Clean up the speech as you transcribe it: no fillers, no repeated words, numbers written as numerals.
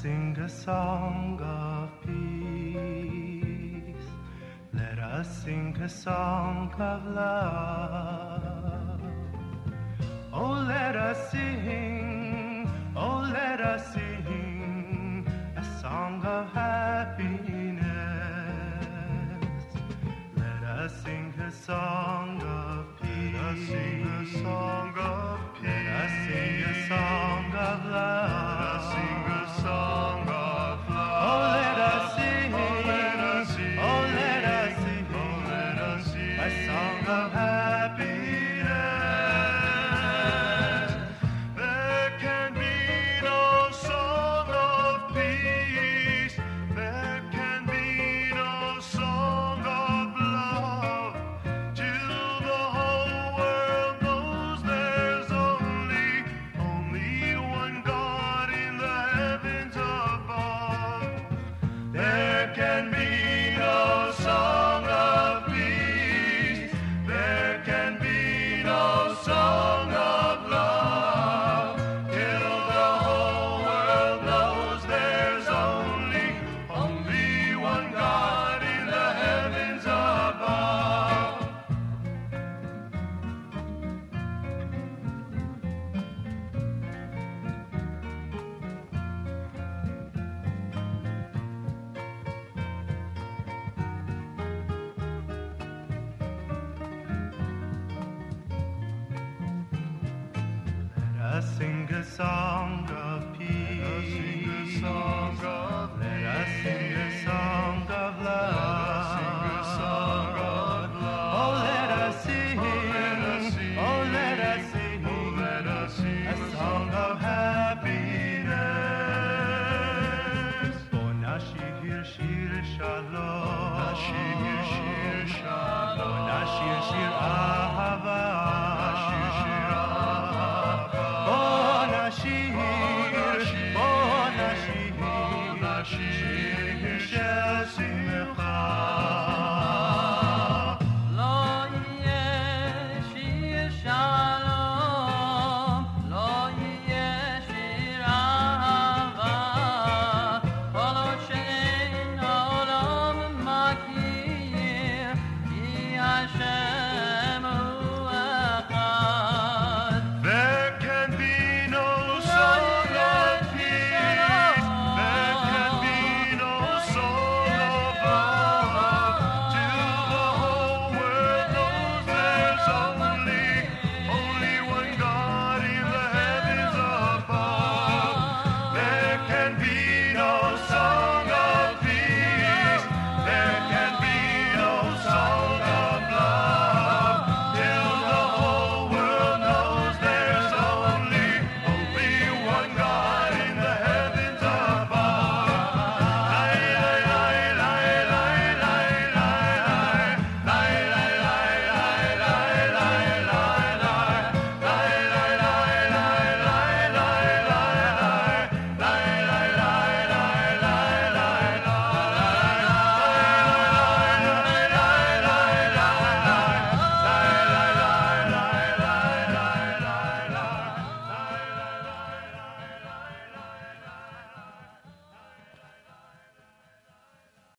sing a song of peace. Let us sing a song of love. Oh, let us sing, oh, let us sing a song of happiness. Let us sing a song of peace. Let us sing a song of peace. Let us sing a song of love. Let us sing a song of love. Oh, let us sing, oh, let us sing, oh, let us sing, oh, let us sing a song of happiness. There can be no song of peace. There can be no song of love till the whole world knows there's only one God in the heavens above. There can be no song of peace. There can be no song of love till the whole world knows there's only one God in the heavens above. Let us sing a song of peace. Let us sing a song of Let us sing a song of love. Let us sing a song of love. Oh, let us sing, oh, let us sing, oh, let us sing, oh, let us sing a song of happiness. Oh, nashir shir shalom. Nashir shir shalom. Oh, nashir shir ahava.